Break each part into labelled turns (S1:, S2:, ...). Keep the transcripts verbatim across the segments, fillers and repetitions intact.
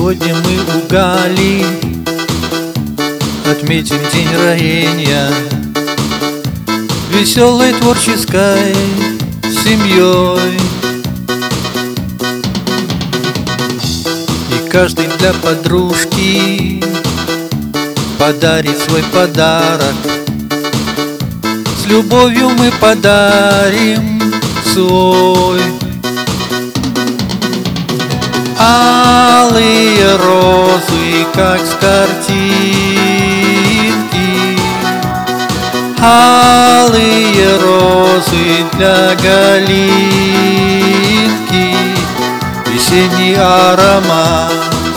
S1: Сегодня мы у Гали отметим день рождения веселой творческой семьей. И каждый для подружки подарит свой подарок. С любовью мы подарим свой. Алые розы, как с картинки, алые розы для Галинки, весенний аромат.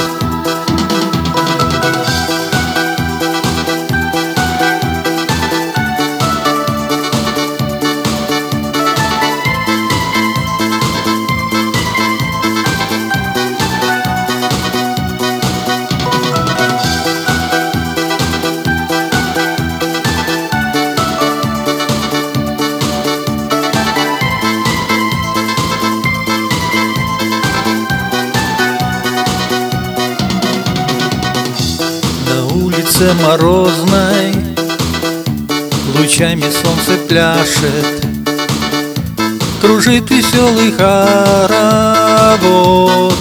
S1: улице морозной лучами солнце пляшет, кружит веселый хоровод.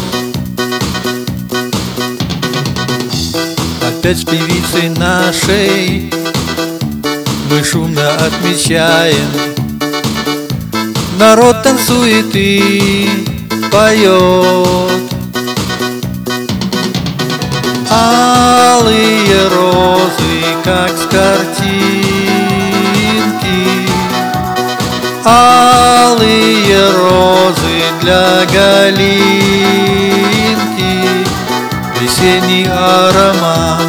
S1: Опять с певицей нашей мы шумно отмечаем. Народ танцует и поет. Алые розы, как с картинки, алые розы для Галинки, весенний аромат.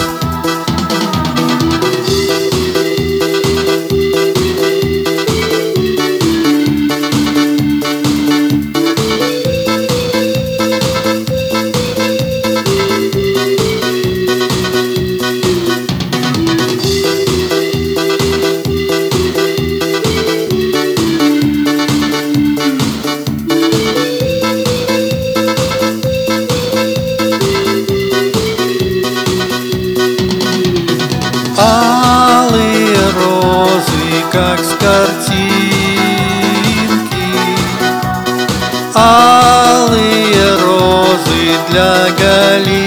S1: Алые розы, как с картинки, алые розы для Галинки,